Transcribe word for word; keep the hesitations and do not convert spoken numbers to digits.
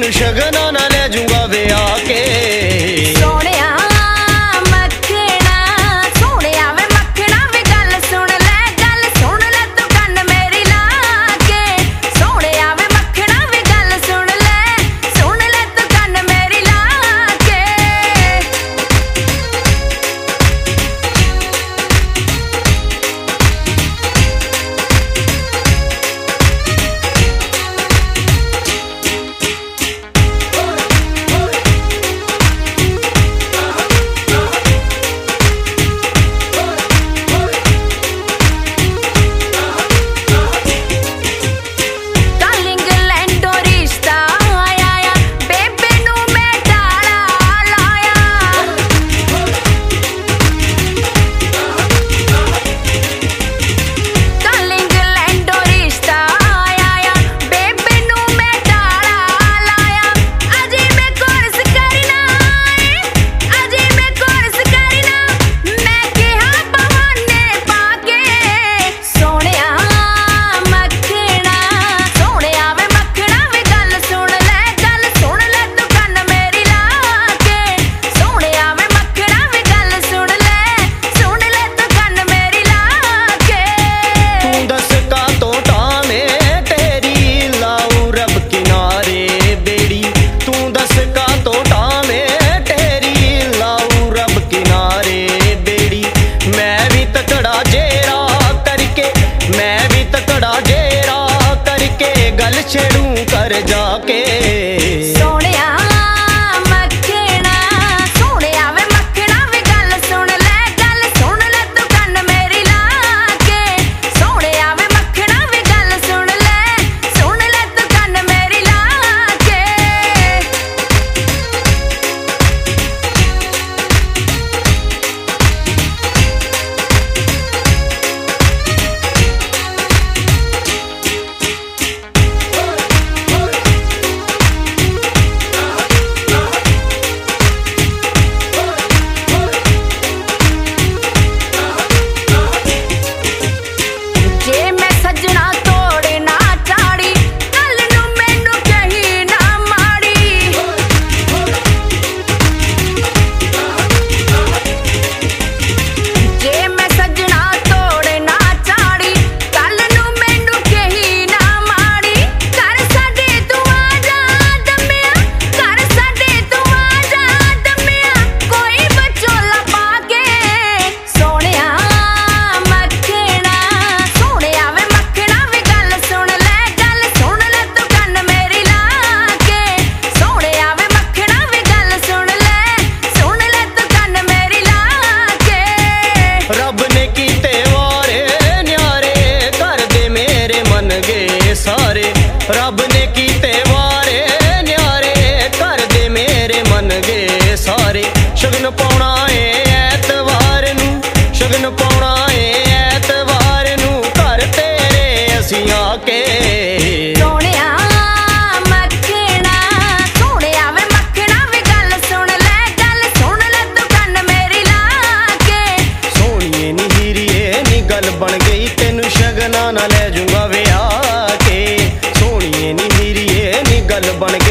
तेनू शगना ना ले जूंगा विआ के। छेड़ू कर जाके सोनिया मखना सोनिया वे मखना वे गल सुन ले गल सुन ले तू कन मेरी लाके। सोनिया वे मखना वे गल सुन ले सुन ले तू कन मेरी लाके। रब ने कीते वारे न्यारे कर दे मेरे मन गए सारे। शगन पाउणा ए ऐतवार नू शगन पाउणा ए ऐतवार नू घर तेरे असीं आके। सोनिया मखना सोनिया वे मखना वे गल सुन ले गल सुन ले तू कन मेरी लाके। सोनिए नी हीरिए नी गल बन गई तेनू शगना ना ले जूंगा विआ के। सोनिए नी हीरिए नी गल बन गई